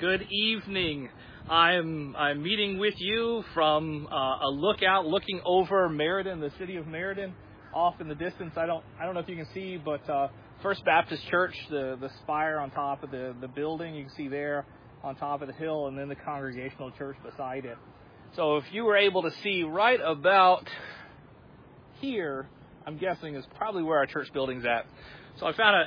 Good evening. I'm meeting with you from a lookout looking over Meriden, the city of Meriden, off in the distance. I don't know if you can see, but First Baptist Church, the spire on top of the building, you can see there on top of the hill, and then the Congregational Church beside it. So if you were able to see right about here, I'm guessing is probably where our church building's at. So I found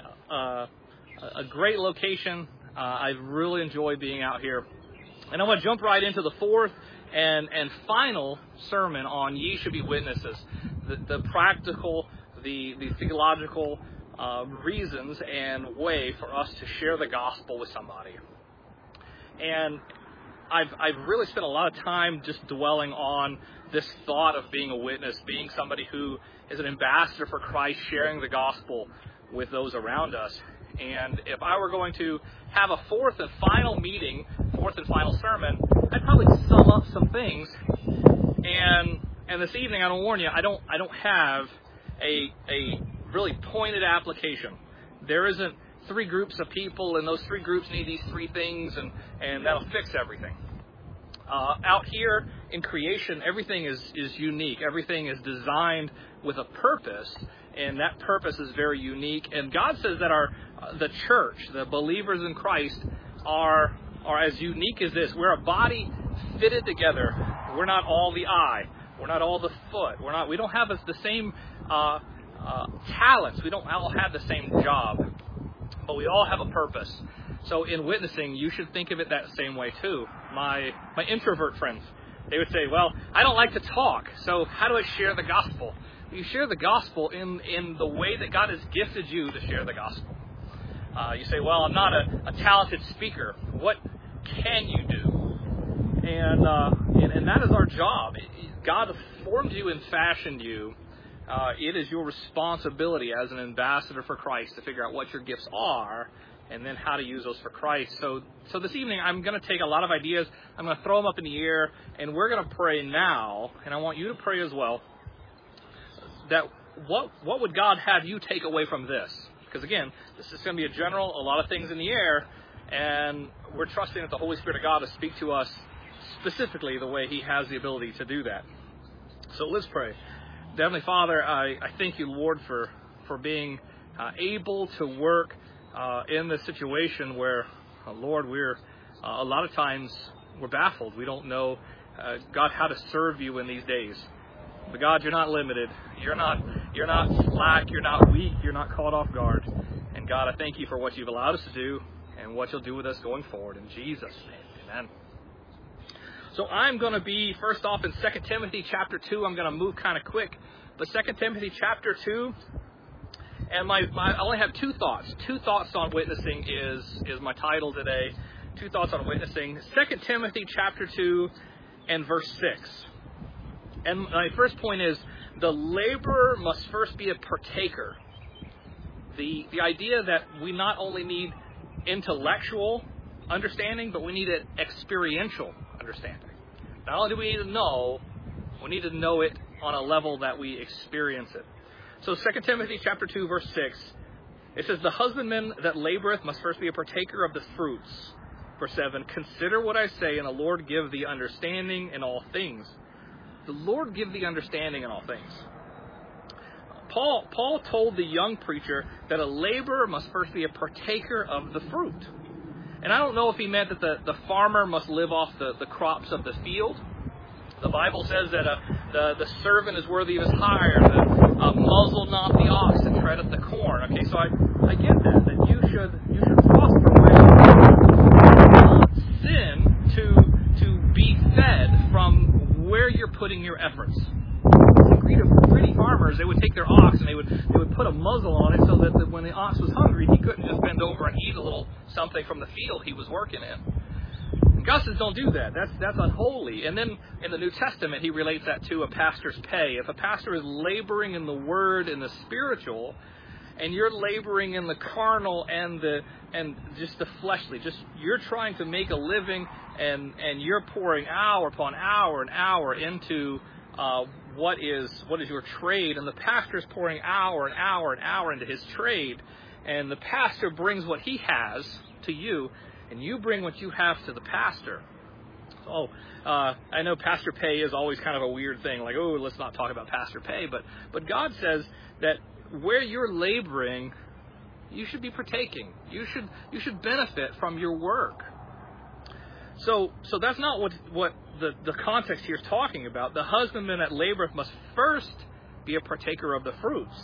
a great location. I really enjoy being out here. And I'm going to jump right into the fourth and final sermon on Ye Should Be Witnesses, the practical, the theological reasons and way for us to share the gospel with somebody. And I've really spent a lot of time just dwelling on this thought of being a witness, being somebody who is an ambassador for Christ, sharing the gospel with those around us. And if I were going to have a fourth and final sermon, I'd probably sum up some things. And this evening, I don't warn you, I don't have a really pointed application. There isn't three groups of people, and those three groups need these three things, and that'll fix everything. Out here in creation, everything is unique. Everything is designed with a purpose, and that purpose is very unique. And God says that the church, the believers in Christ, are as unique as this. We're a body fitted together. We're not all the eye. We're not all the foot. We don't have the same talents. We don't all have the same job, but we all have a purpose. So in witnessing, you should think of it that same way too. My introvert friends, they would say, well, I don't like to talk, so how do I share the gospel? You share the gospel in the way that God has gifted you to share the gospel. You say, well, I'm not a talented speaker. What can you do? And that is our job. God formed you and fashioned you. It is your responsibility as an ambassador for Christ to figure out what your gifts are and then how to use those for Christ. So this evening, I'm going to take a lot of ideas. I'm going to throw them up in the air, and we're going to pray now. And I want you to pray as well. That what would God have you take away from this? Because again, this is going to be a lot of things in the air, and we're trusting that the Holy Spirit of God to speak to us specifically the way He has the ability to do that. So let's pray. Heavenly Father, I thank you, Lord, for being able to work in this situation where, Lord, we're a lot of times we're baffled. We don't know, God, how to serve you in these days. But God, you're not limited. You're not slack. You're not weak. You're not caught off guard. And God, I thank you for what you've allowed us to do and what you'll do with us going forward. In Jesus' name, amen. So I'm going to be, first off, in 2 Timothy chapter 2. I'm going to move kind of quick. But 2 Timothy chapter 2, and I only have two thoughts. Two thoughts on witnessing is my title today. Two thoughts on witnessing. 2 Timothy chapter 2 and verse 6. And my first point is, the laborer must first be a partaker. The idea that we not only need intellectual understanding, but we need an experiential understanding. Not only do we need to know, we need to know it on a level that we experience it. So 2 Timothy chapter 2, verse 6, it says, the husbandman that laboreth must first be a partaker of the fruits. Verse 7, consider what I say, and the Lord give thee understanding in all things. The Lord give thee understanding in all things. Paul told the young preacher that a laborer must first be a partaker of the fruit. And I don't know if he meant that the farmer must live off the crops of the field. The Bible says that the servant is worthy of his hire, that muzzle not the ox and tread up the corn. Okay, so I get that you should prosper when you sin to be fed from where you're putting your efforts. Greedy farmers, they would take their ox and they would put a muzzle on it so that when the ox was hungry, he couldn't just bend over and eat a little something from the field he was working in. And God says, don't do that. That's unholy. And then in the New Testament, he relates that to a pastor's pay. If a pastor is laboring in the word and the spiritual, and you're laboring in the carnal and just the fleshly, just you're trying to make a living, and you're pouring hour upon hour and hour into what is your trade, and the pastor is pouring hour and hour and hour into his trade, and the pastor brings what he has to you, and you bring what you have to the pastor. Oh, I know pastor pay is always kind of a weird thing, like, oh, let's not talk about pastor pay, but God says that where you're laboring, you should be partaking. You should benefit from your work. So that's not what the context here is talking about. The husbandman that laboreth must first be a partaker of the fruits.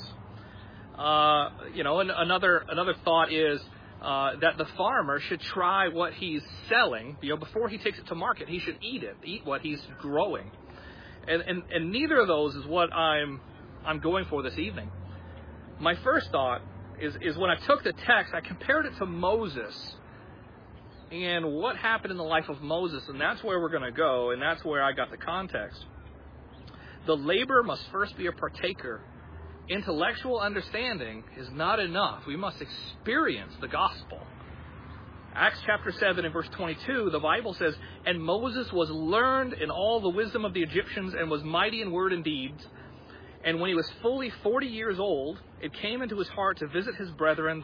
And another thought is that the farmer should try what he's selling. Before he takes it to market, he should eat what he's growing. And neither of those is what I'm going for this evening. My first thought is when I took the text, I compared it to Moses and what happened in the life of Moses, and that's where we're going to go, and that's where I got the context. The laborer must first be a partaker. Intellectual understanding is not enough. We must experience the gospel. Acts chapter 7 and verse 22, the Bible says, "And Moses was learned in all the wisdom of the Egyptians and was mighty in word and deeds. And when he was fully 40 years old, it came into his heart to visit his brethren,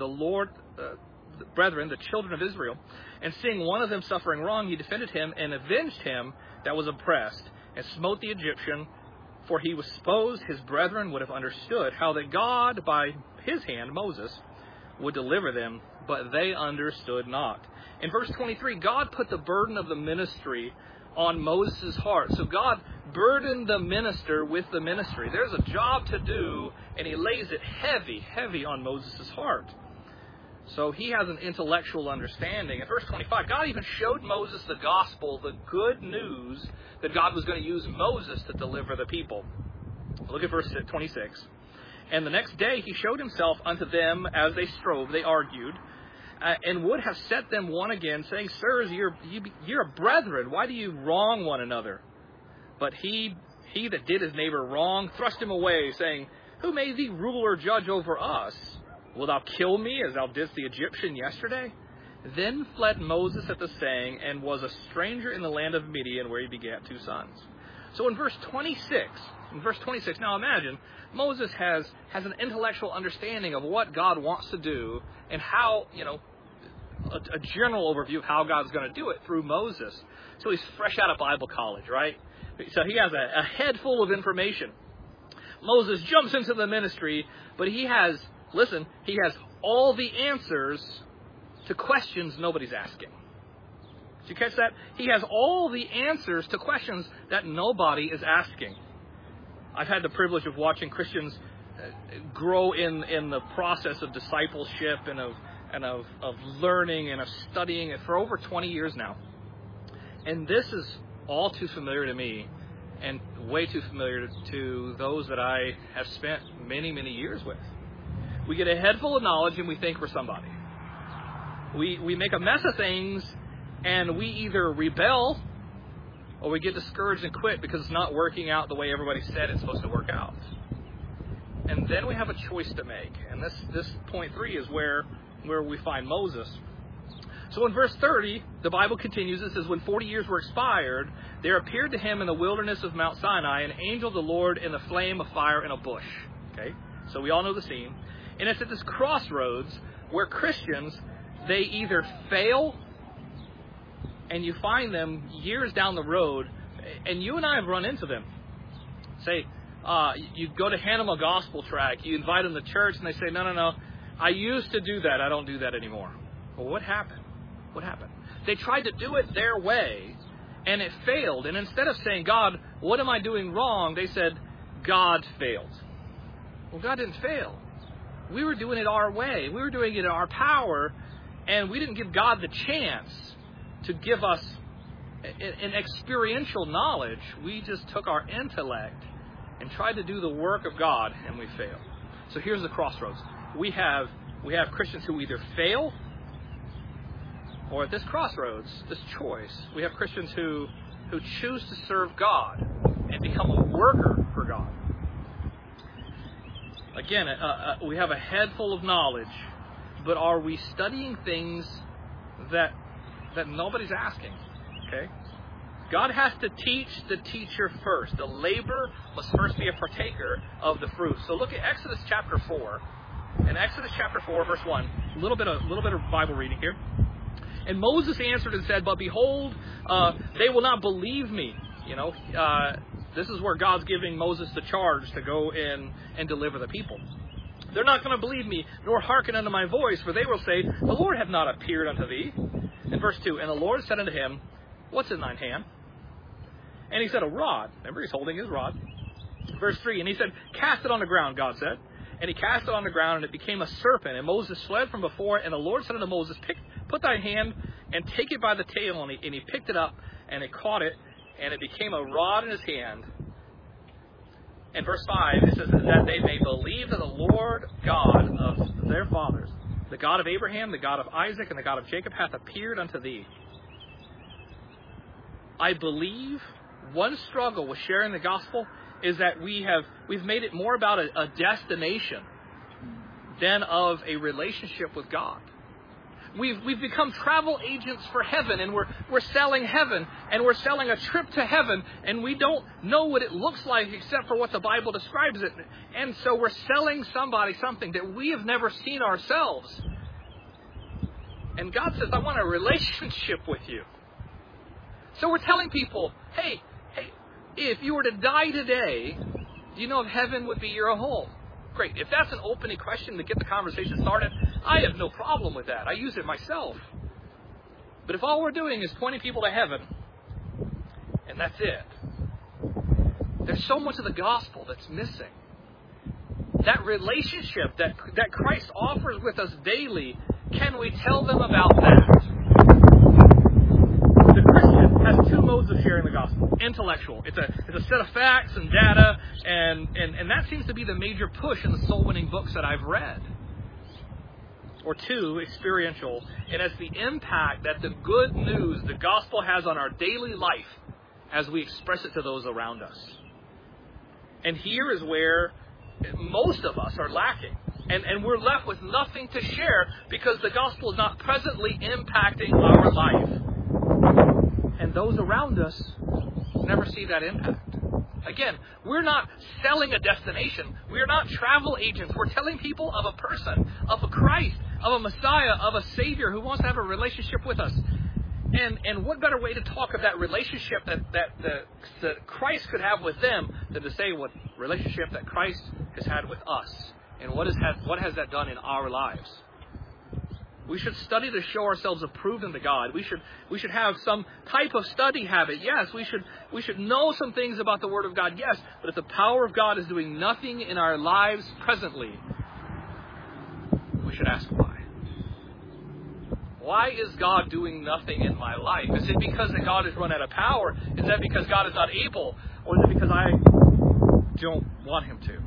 the children of Israel. And seeing one of them suffering wrong, he defended him and avenged him that was oppressed, and smote the Egyptian. For he was supposed his brethren would have understood how that God, by his hand, Moses, would deliver them, but they understood not." In verse 23, God put the burden of the ministry on Moses' heart. So God burdened the minister with the ministry. There's a job to do, and he lays it heavy on Moses' heart. So he has an intellectual understanding. In verse 25, God even showed Moses the gospel, the good news that God was going to use Moses to deliver the people. Look at verse 26. "And the next day he showed himself unto them as they strove," they argued, "and would have set them one again, saying, Sirs, you're brethren, why do you wrong one another? But he that did his neighbor wrong thrust him away, saying, Who made thee ruler or judge over us? Wilt thou kill me as thou didst the Egyptian yesterday? Then fled Moses at the saying, and was a stranger in the land of Midian, where he begat 2 sons." So in verse 26, now imagine, Moses has an intellectual understanding of what God wants to do, and how, a general overview of how God's going to do it through Moses. So he's fresh out of Bible college, right? So he has a head full of information. Moses jumps into the ministry, but he has all the answers to questions nobody's asking. Did you catch that? He has all the answers to questions that nobody is asking. I've had the privilege of watching Christians grow in the process of discipleship and of learning and of studying it for over 20 years now. And this is all too familiar to me, and way too familiar to those that I have spent many, many years with. We get a head full of knowledge and we think we're somebody. We make a mess of things, and we either rebel or we get discouraged and quit because it's not working out the way everybody said it's supposed to work out. And then we have a choice to make. And this point 3 is where we find Moses. So in verse 30, the Bible continues. It says, "When 40 years were expired, there appeared to him in the wilderness of Mount Sinai an angel of the Lord in the flame of fire in a bush." Okay, so we all know the scene. And it's at this crossroads where Christians, they either fail, and you find them years down the road, and you and I have run into them. Say, you go to hand them a gospel tract, you invite them to church, and they say, no, I used to do that, I don't do that anymore. Well, what happened? They tried to do it their way, and it failed. And instead of saying, God, what am I doing wrong? They said, God failed. Well, God didn't fail. We were doing it our way. We were doing it in our power, and we didn't give God the chance to give us an experiential knowledge. We just took our intellect and tried to do the work of God, and we failed. So here's the crossroads. We have Christians who either fail, or at this crossroads, this choice, we have Christians who choose to serve God and become a worker for God. Again, we have a head full of knowledge, but are we studying things that nobody's asking? Okay? God has to teach the teacher first. The laborer must first be a partaker of the fruit. So look at Exodus chapter 4. In Exodus chapter 4, verse 1, a little bit of Bible reading here. And Moses answered and said, but behold, they will not believe me. This is where God's giving Moses the charge to go in and deliver the people. They're not going to believe me, nor hearken unto my voice, for they will say, the Lord hath not appeared unto thee. In verse 2, and the Lord said unto him, what's in thine hand? And he said, a rod. Remember, he's holding his rod. Verse 3, and he said, cast it on the ground, God said. And he cast it on the ground, and it became a serpent. And Moses fled from before, and the Lord said unto Moses, put thy hand and take it by the tail. And he picked it up, and he caught it, and it became a rod in his hand. And verse 5, it says, that they may believe that the Lord God of their fathers, the God of Abraham, the God of Isaac, and the God of Jacob, hath appeared unto thee. I believe one struggle with sharing the gospel is that we've made it more about a destination than of a relationship with God. We've become travel agents for heaven, and we're selling heaven, and we're selling a trip to heaven, and we don't know what it looks like except for what the Bible describes it. And so we're selling somebody something that we have never seen ourselves. And God says, I want a relationship with you. So we're telling people, hey, if you were to die today, do you know if heaven would be your home? Great. If that's an opening question to get the conversation started, I have no problem with that. I use it myself. But if all we're doing is pointing people to heaven, and that's it, there's so much of the gospel that's missing. That relationship that Christ offers with us daily, can we tell them about that? The Christian has two modes of sharing the gospel. Intellectual. It's a set of facts and data, and that seems to be the major push in the soul-winning books that I've read. Or two, experiential. And it's the impact that the good news, the gospel, has on our daily life as we express it to those around us. And here is where most of us are lacking. And we're left with nothing to share because the gospel is not presently impacting our life. And those around us never see that impact. Again, we're not selling a destination. We're not travel agents. We're telling people of a person, of a Christ, of a Messiah, of a Savior who wants to have a relationship with us. And what better way to talk of that relationship that Christ could have with them than to say what relationship that Christ has had with us, and what has that done in our lives? We should study to show ourselves approved unto God. We should have some type of study habit. Yes, we should know some things about the Word of God. Yes, but if the power of God is doing nothing in our lives presently, we should ask why. Why is God doing nothing in my life? Is it because that God has run out of power? Is that because God is not able? Or is it because I don't want Him to?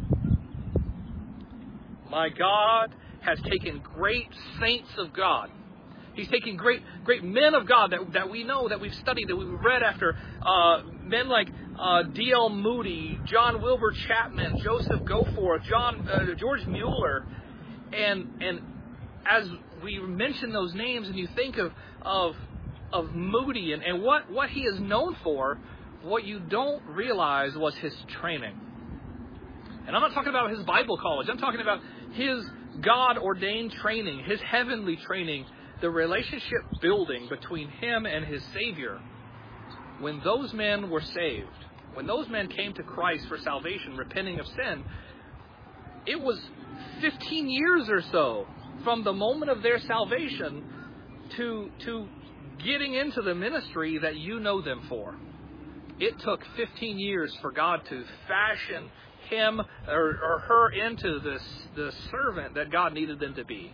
My God has taken great saints of God. He's taken great men of God that we know, that we've studied, that we've read after. Men like D.L. Moody, John Wilbur Chapman, Joseph Goforth, George Mueller. And as we mention those names and you think of Moody and what he is known for, what you don't realize was his training. And I'm not talking about his Bible college. I'm talking about his God-ordained training, his heavenly training, the relationship building between him and his Savior. When those men were saved, when those men came to Christ for salvation, repenting of sin, it was 15 years or so from the moment of their salvation to getting into the ministry that you know them for. It took 15 years for God to fashion him or her into the servant that God needed them to be.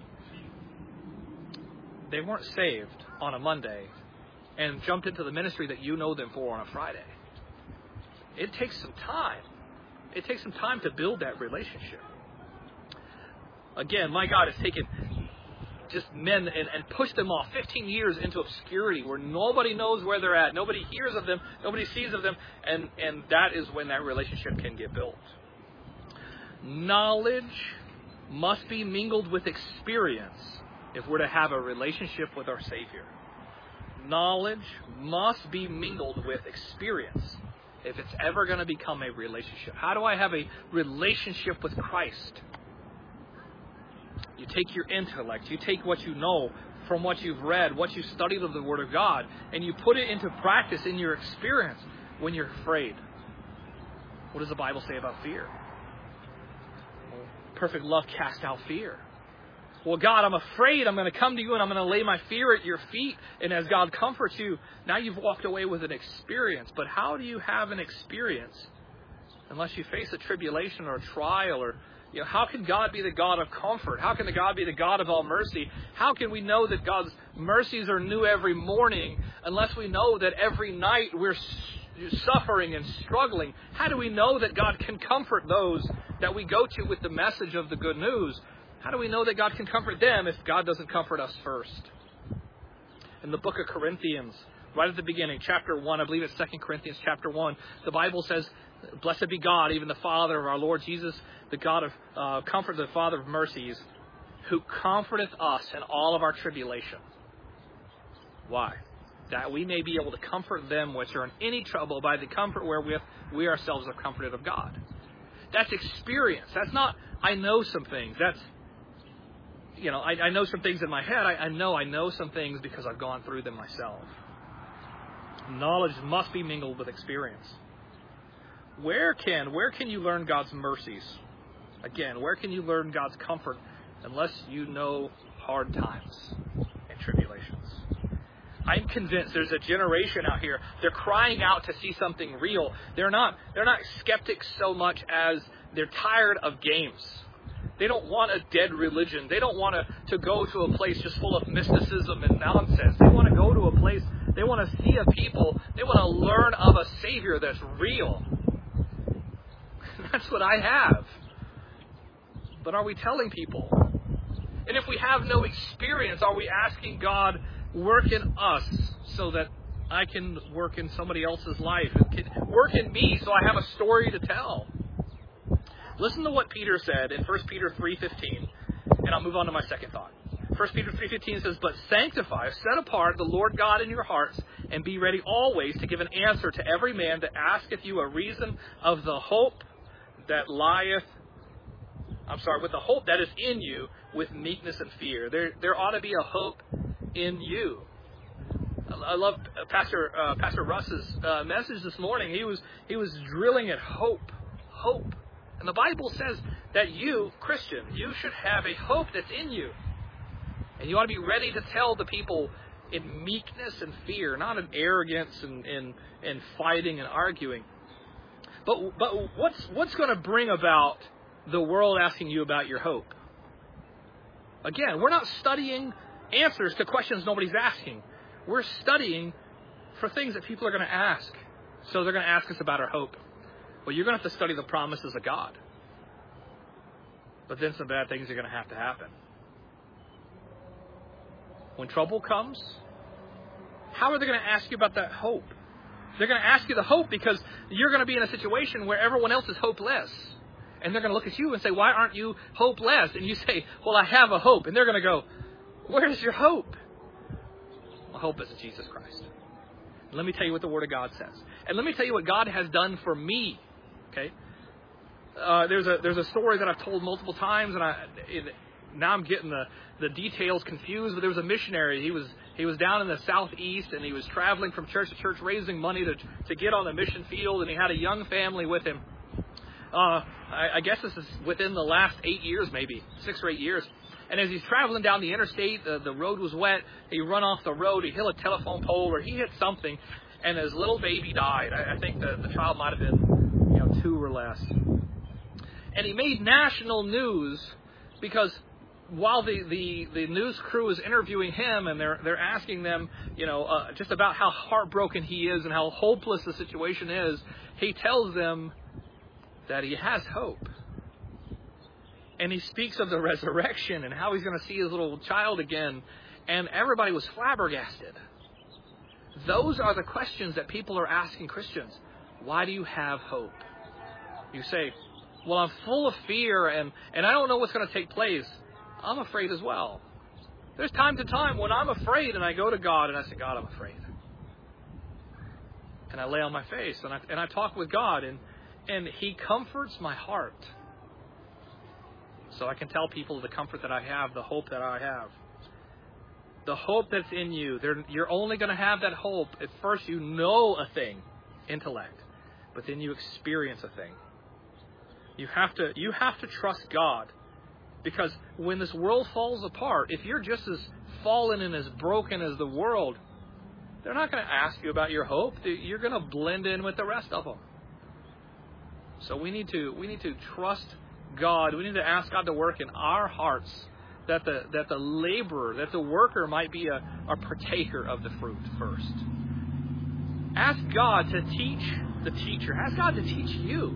They weren't saved on a Monday and jumped into the ministry that you know them for on a Friday. It takes some time. It takes some time to build that relationship. Again, my God has taken just men and pushed them off 15 years into obscurity where nobody knows where they're at. Nobody hears of them. Nobody sees of them. And that is when that relationship can get built. Knowledge must be mingled with experience if we're to have a relationship with our Savior. Knowledge must be mingled with experience if it's ever going to become a relationship. How do I have a relationship with Christ? You take your intellect, you take what you know from what you've read, what you've studied of the Word of God, and you put it into practice in your experience when you're afraid. What does the Bible say about fear? Well, perfect love casts out fear. Well, God, I'm afraid. I'm going to come to you and I'm going to lay my fear at your feet. And as God comforts you, now you've walked away with an experience. But how do you have an experience unless you face a tribulation or a trial? Or, how can God be the God of comfort? How can God be the God of all mercy? How can we know that God's mercies are new every morning unless we know that every night we're suffering and struggling? How do we know that God can comfort those that we go to with the message of the good news? How do we know that God can comfort them if God doesn't comfort us first? In the book of Corinthians, right at the beginning, chapter 1, I believe it's 2 Corinthians chapter 1, the Bible says, "Blessed be God, even the Father of our Lord Jesus, the God of comfort, the Father of mercies, who comforteth us in all of our tribulation." Why? That we may be able to comfort them which are in any trouble by the comfort wherewith we ourselves are comforted of God. That's experience. That's not, I know some things. That's, I know some things in my head. I know some things because I've gone through them myself. Knowledge must be mingled with experience. Where can you learn God's mercies? Again, where can you learn God's comfort unless you know hard times and tribulations? I'm convinced there's a generation out here. They're crying out to see something real. They're not skeptics so much as they're tired of games. They don't want a dead religion. They don't want to go to a place just full of mysticism and nonsense. They want to go to a place, they want to see a people, they want to learn of a Savior that's real. That's what I have. But are we telling people? And if we have no experience, are we asking God, work in us so that I can work in somebody else's life? Work in me so I have a story to tell. Listen to what Peter said in 1 Peter 3:15, and I'll move on to my second thought. 1 Peter 3:15 says, "But sanctify, set apart the Lord God in your hearts, and be ready always to give an answer to every man that asketh you a reason of the hope that with the hope that is in you, with meekness and fear." There ought to be a hope in you. I love Pastor Russ's message this morning. He was drilling at hope. And the Bible says that you, Christian, you should have a hope that's in you. And you ought to be ready to tell the people in meekness and fear, not in arrogance and fighting and arguing. But what's going to bring about the world asking you about your hope? Again, we're not studying answers to questions nobody's asking. We're studying for things that people are going to ask. So they're going to ask us about our hope. Well, you're going to have to study the promises of God. But then some bad things are going to happen. When trouble comes, how are they going to ask you about that hope? They're going to ask you the hope because you're going to be in a situation where everyone else is hopeless. And they're going to look at you and say, "Why aren't you hopeless?" And you say, "Well, I have a hope." And they're going to go, "Where's your hope?" My hope is in Jesus Christ. And let me tell you what the Word of God says. And let me tell you what God has done for me. Okay? There's a story that I've told multiple times, and now I'm getting the details confused. But there was a missionary. He was down in the southeast, and he was traveling from church to church, raising money to get on the mission field. And he had a young family with him. I guess this is within the last 8 years, maybe 6 or 8 years. And as he's traveling down the interstate, the road was wet. He run off the road. He hit a telephone pole, or he hit something, and his little baby died. I think the child might have been 2 or less. And he made national news because while the news crew is interviewing him and they're asking them, just about how heartbroken he is and how hopeless the situation is, he tells them that he has hope. And he speaks of the resurrection and how he's going to see his little child again. And everybody was flabbergasted. Those are the questions that people are asking Christians. Why do you have hope? You say, "Well, I'm full of fear and I don't know what's going to take place." I'm afraid as well. There's time to time when I'm afraid and I go to God and I say, "God, I'm afraid." And I lay on my face and I talk with God and He comforts my heart. So I can tell people the comfort that I have, the hope that I have. The hope that's in you, you're only going to have that hope if first you know a thing, intellect, but then you experience a thing. You have to trust God, because when this world falls apart, if you're just as fallen and as broken as the world, they're not going to ask you about your hope. You're going to blend in with the rest of them. So we need to trust God. We need to ask God to work in our hearts, that the laborer, that the worker might be a partaker of the fruit first. Ask God to teach the teacher. Ask God to teach you.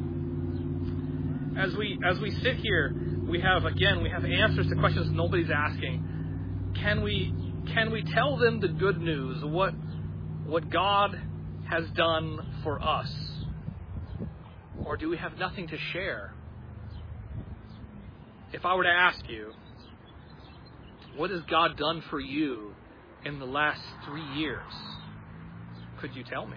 As we sit here, we have answers to questions nobody's asking. Can we tell them the good news, what God has done for us? Or do we have nothing to share? If I were to ask you, what has God done for you in the last 3 years? Could you tell me?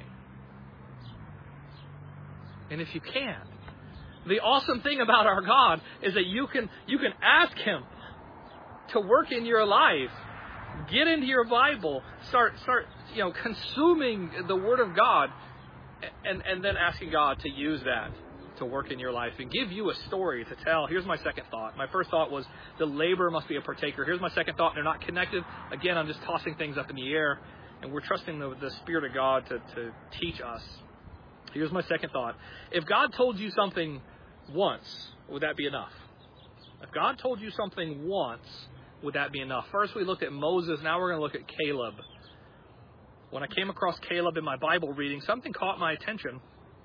And if you can, the awesome thing about our God is that you can ask Him to work in your life. Get into your Bible, start consuming the Word of God, and then asking God to use that to work in your life and give you a story to tell. Here's my second thought. My first thought was the laborer must be a partaker. Here's my second thought. They're not connected. Again, I'm just tossing things up in the air, and we're trusting the Spirit of God to teach us. Here's my second thought. If God told you something once, would that be enough? If God told you something once, would that be enough? First, we looked at Moses. Now we're going to look at Caleb. When I came across Caleb in my Bible reading, something caught my attention.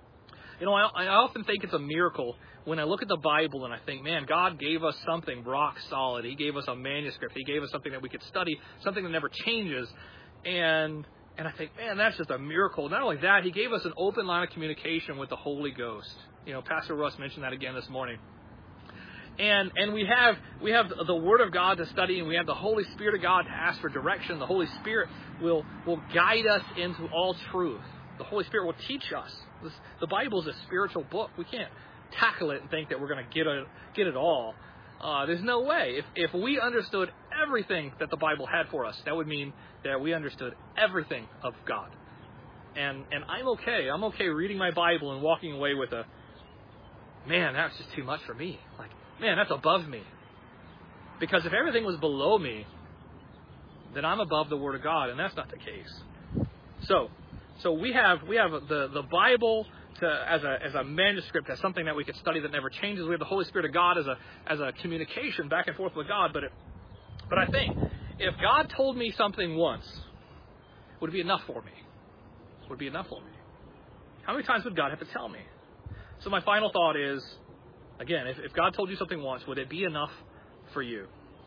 I often think it's a miracle when I look at the Bible and I think, man, God gave us something rock solid. He gave us a manuscript. He gave us something that we could study, something that never changes. And I think, man, that's just a miracle. Not only that, He gave us an open line of communication with the Holy Ghost. Pastor Russ mentioned that again this morning. And we have the Word of God to study, and we have the Holy Spirit of God to ask for direction. The Holy Spirit will guide us into all truth. The Holy Spirit will teach us. The Bible is a spiritual book. We can't tackle it and think that we're going to get it all. There's no way. If we understood everything that the Bible had for us, that would mean that we understood everything of God. And I'm okay. I'm okay reading my Bible and walking away with man, that's just too much for me. Man, that's above me. Because if everything was below me, then I'm above the Word of God, and that's not the case. So we have the Bible as a manuscript, as something that we could study that never changes. We have the Holy Spirit of God as a communication back and forth with God. But I think if God told me something once, would it be enough for me? Would it be enough for me? How many times would God have to tell me? So my final thought is, again, if God told you something once, would it be enough for you?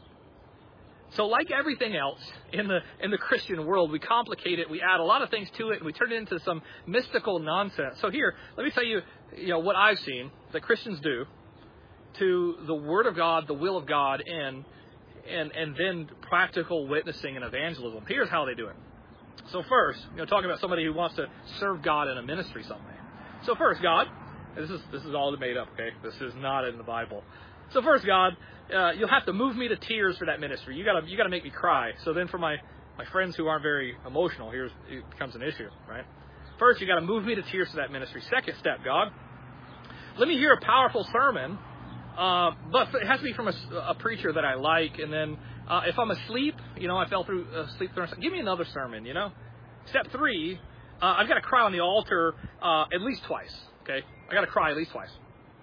So like everything else in the Christian world, we complicate it, we add a lot of things to it, and we turn it into some mystical nonsense. So here, let me tell you, what I've seen that Christians do to the Word of God, the will of God, and then practical witnessing and evangelism. Here's how they do it. So first, talking about somebody who wants to serve God in a ministry some way. So first, God, this is all made up, okay? This is not in the Bible. So first, God, you'll have to move me to tears for that ministry. You gotta make me cry. So then for my friends who aren't very emotional, it becomes an issue, right? First, you gotta move me to tears for that ministry. Second step, God, let me hear a powerful sermon, but it has to be from a preacher that I like. And then if I'm asleep, I fell through sleep through. Give me another sermon, Step 3, I've got to cry on the altar at least twice. Okay, I got to cry at least twice.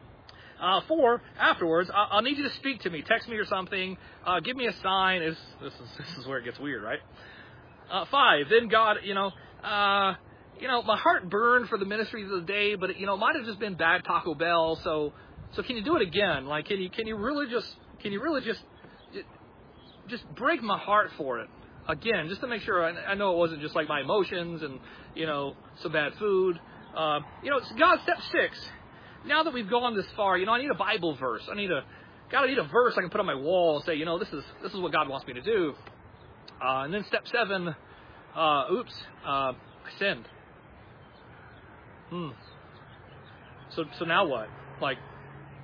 4, afterwards, I'll need you to speak to me. Text me or something. Give me a sign. This is where it gets weird, right? 5, then God, my heart burned for the ministry of the day, but it might have just been bad Taco Bell. So can you do it again? Like, can you really just break my heart for it again, just to make sure I know it wasn't just like my emotions and some bad food. God, step 6. Now that we've gone this far, I need a Bible verse. I need a verse I can put on my wall and say, this is what God wants me to do. And then step 7, I sinned. So now what? Like,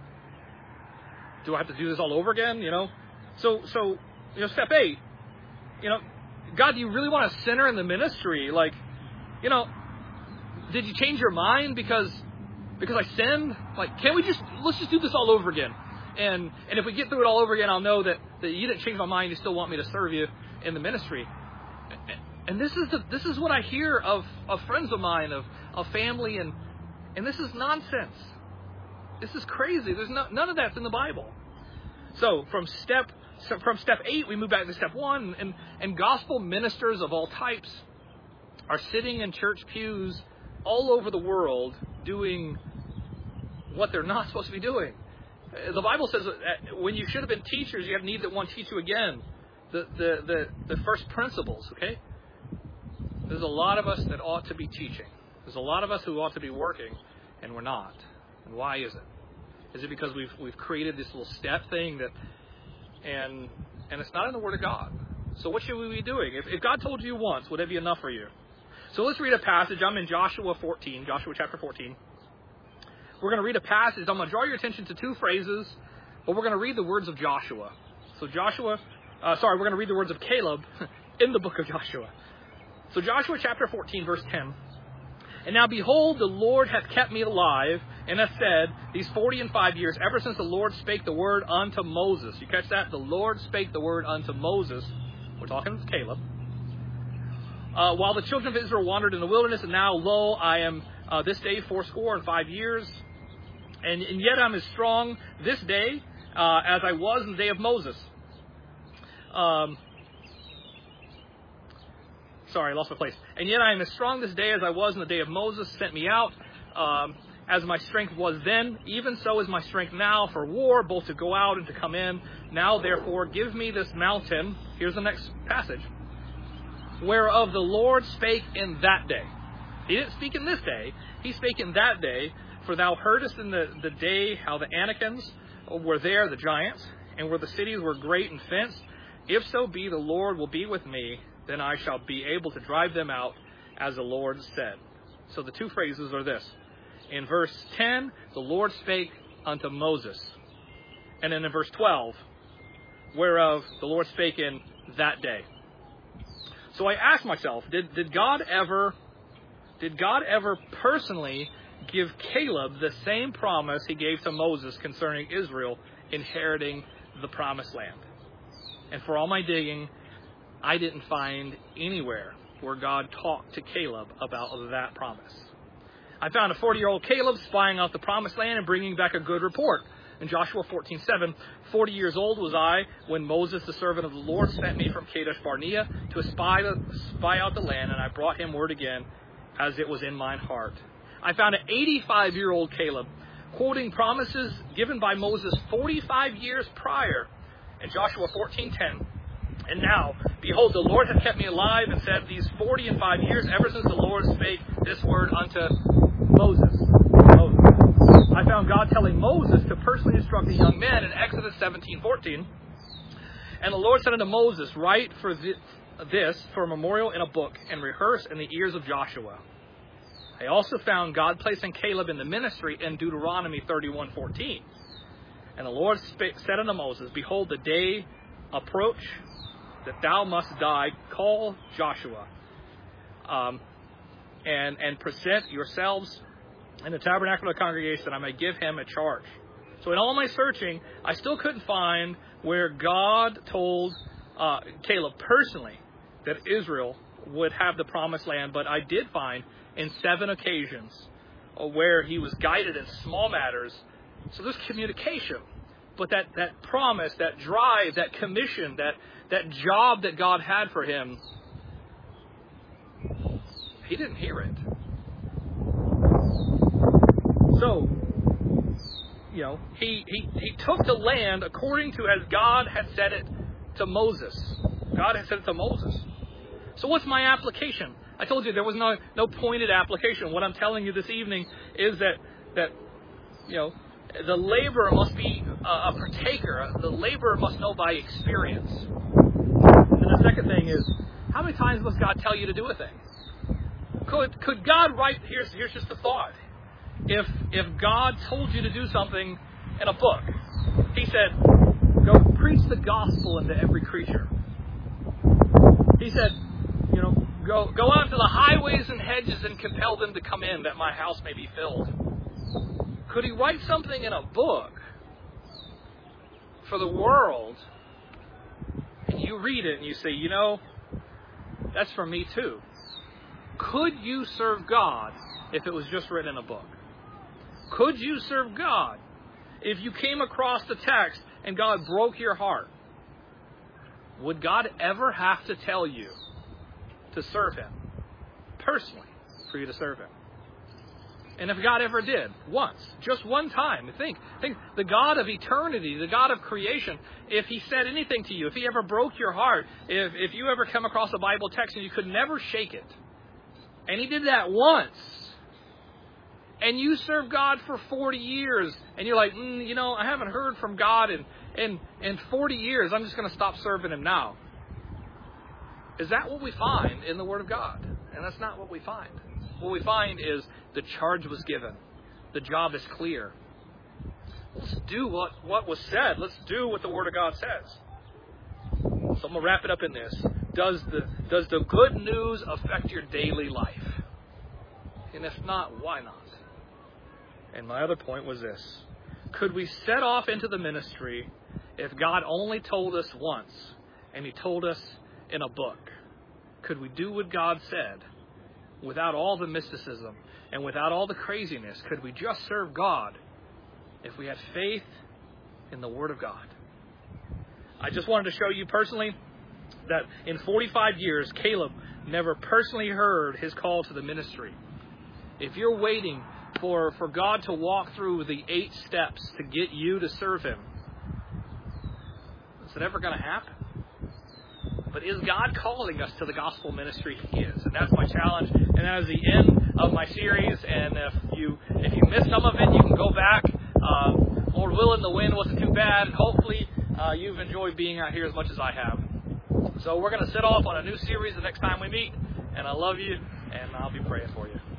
do I have to do this all over again? So step 8. God, do you really want a sinner in the ministry? Like, did you change your mind because I sinned? Like, let's just do this all over again. And if we get through it all over again, I'll know that you didn't change my mind. You still want me to serve you in the ministry. And this is what I hear of friends of mine, of family, and this is nonsense. This is crazy. There's none of that's in the Bible. So from step 8, we move back to step 1, and gospel ministers of all types are sitting in church pews all over the world doing what they're not supposed to be doing. The Bible says that when you should have been teachers, you have need that one teach you again. The first principles, okay? There's a lot of us that ought to be teaching. There's a lot of us who ought to be working, and we're not. And why is it? Is it because we've created this little step thing and it's not in the Word of God? So what should we be doing? If God told you once, would it be enough for you? So let's read a passage. I'm in Joshua chapter 14. We're going to read a passage. I'm going to draw your attention to 2 phrases, but we're going to read the words of Joshua. So we're going to read the words of Caleb in the book of Joshua. So Joshua chapter 14, verse 10. And now behold, the Lord hath kept me alive, and hath said, these 40 and 5 years, ever since the Lord spake the word unto Moses. You catch that? The Lord spake the word unto Moses. We're talking to Caleb. While the children of Israel wandered in the wilderness, and now, lo, I am this day 65 years, and yet I'm as strong this day as I was in the day of Moses. Sorry, I lost my place. And yet I am as strong this day as I was in the day of Moses sent me out. As my strength was then, even so is my strength now for war, both to go out and to come in. Now, therefore, give me this mountain. Here's the next passage. Whereof the Lord spake in that day. He didn't speak in this day. He spake in that day. For thou heardest in the day how the Anakims were there, the giants, and where the cities were great and fenced. If so be the Lord will be with me, then I shall be able to drive them out, as the Lord said. So the 2 phrases are this. In verse 10, the Lord spake unto Moses. And then in verse 12, whereof the Lord spake in that day. So I asked myself, did God ever personally give Caleb the same promise he gave to Moses concerning Israel inheriting the promised land? And for all my digging, I didn't find anywhere where God talked to Caleb about that promise. I found a 40-year-old Caleb spying out the promised land and bringing back a good report. In Joshua 14:7, 40 years old was I when Moses, the servant of the Lord, sent me from Kadesh Barnea to spy out the land, and I brought him word again, as it was in mine heart. I found an 85-year-old Caleb quoting promises given by Moses 45 years prior in Joshua 14:10. And now, behold, the Lord hath kept me alive, and said, these 40 and 5 years, ever since the Lord spake this word unto Moses. I found God telling Moses to personally instruct the young men in Exodus 17:14. And the Lord said unto Moses, write for this for a memorial in a book, and rehearse in the ears of Joshua. I also found God placing Caleb in the ministry in Deuteronomy 31:14. And the Lord said unto Moses, behold, the day approach that thou must die. Call Joshua and present yourselves in the tabernacle of the congregation, that I may give him a charge. So in all my searching, I still couldn't find where God told Caleb personally that Israel would have the promised land, but I did find in 7 occasions where he was guided in small matters. So there's communication. But that promise, that drive, that commission, that job that God had for him, he didn't hear it. So, he took the land according to as God had said it to Moses. God had said it to Moses. So what's my application? I told you there was no pointed application. What I'm telling you this evening is that the laborer must be a partaker. The laborer must know by experience. And the second thing is, how many times must God tell you to do a thing? Could God write? Here's just a thought. If God told you to do something in a book, He said, "Go preach the gospel unto every creature." He said, go out to the highways and hedges and compel them to come in, that my house may be filled. Could he write something in a book for the world, and you read it and you say, that's for me too? Could you serve God if it was just written in a book? Could you serve God if you came across the text and God broke your heart? Would God ever have to tell you to serve Him personally for you to serve Him? And if God ever did, once, just one time, think the God of eternity, the God of creation, if He said anything to you, if He ever broke your heart, if you ever come across a Bible text and you could never shake it, and He did that once, and you serve God for 40 years, and you're like, I haven't heard from God in 40 years, I'm just going to stop serving Him now. Is that what we find in the Word of God? And that's not what we find. What we find is the charge was given. The job is clear. Let's do what was said. Let's do what the Word of God says. So I'm going to wrap it up in this. Does the good news affect your daily life? And if not, why not? And my other point was this. Could we set off into the ministry if God only told us once, and He told us in a book? Could we do what God said without all the mysticism and without all the craziness? Could we just serve God if we had faith in the Word of God? I just wanted to show you personally that in 45 years, Caleb never personally heard his call to the ministry. If you're waiting for God to walk through the 8 steps to get you to serve Him, is it ever going to happen? But is God calling us to the gospel ministry? He is. And that's my challenge. And that is the end of my series. And if you missed some of it, you can go back. Lord willing, the wind wasn't too bad. And hopefully you've enjoyed being out here as much as I have. So we're going to set off on a new series the next time we meet. And I love you, and I'll be praying for you.